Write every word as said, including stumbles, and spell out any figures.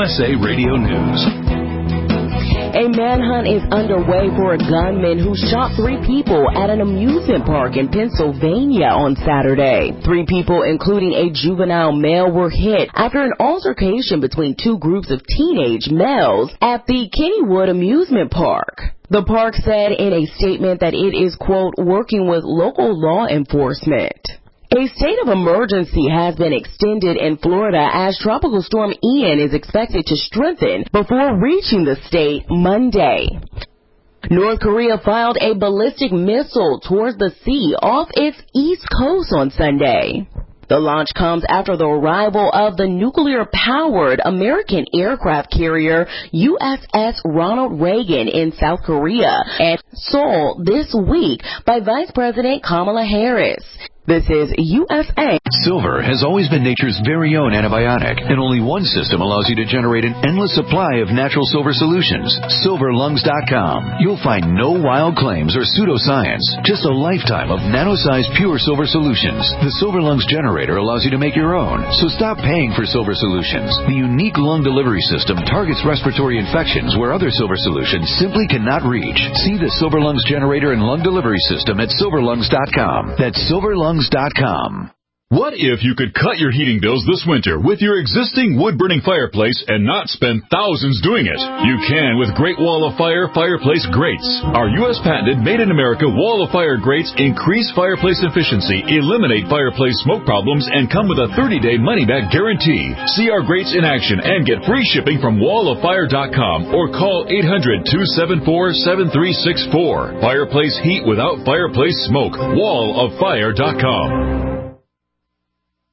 S A Radio News. A manhunt is underway for a gunman who shot three people at an amusement park in Pennsylvania on Saturday. Three people, including a juvenile male, were hit after an altercation between two groups of teenage males at the Kennywood amusement park. The park said in a statement that it is, quote, working with local law enforcement. A state of emergency has been extended in Florida as Tropical Storm Ian is expected to strengthen before reaching the state Monday. North Korea fired a ballistic missile towards the sea off its east coast on Sunday. The launch comes after the arrival of the nuclear-powered American aircraft carrier U S S Ronald Reagan in South Korea and Seoul this week by Vice President Kamala Harris. This is U S A. Silver has always been nature's very own antibiotic, and only one system allows you to generate an endless supply of natural silver solutions. silver lungs dot com. You'll find no wild claims or pseudoscience, just a lifetime of nano-sized pure silver solutions. The Silver Lungs generator allows you to make your own, so stop paying for silver solutions. The unique lung delivery system targets respiratory infections where other silver solutions simply cannot reach. See the Silver Lungs generator and lung delivery system at silver lungs dot com. That's silver lungs dot com. What if you could cut your heating bills this winter with your existing wood-burning fireplace and not spend thousands doing it? You can with Great Wall of Fire Fireplace Grates. Our U S patented made-in-America Wall of Fire grates increase fireplace efficiency, eliminate fireplace smoke problems, and come with a thirty-day money-back guarantee. See our grates in action and get free shipping from wall of fire dot com or call eight hundred, two seven four, seven three six four. Fireplace heat without fireplace smoke. wall of fire dot com.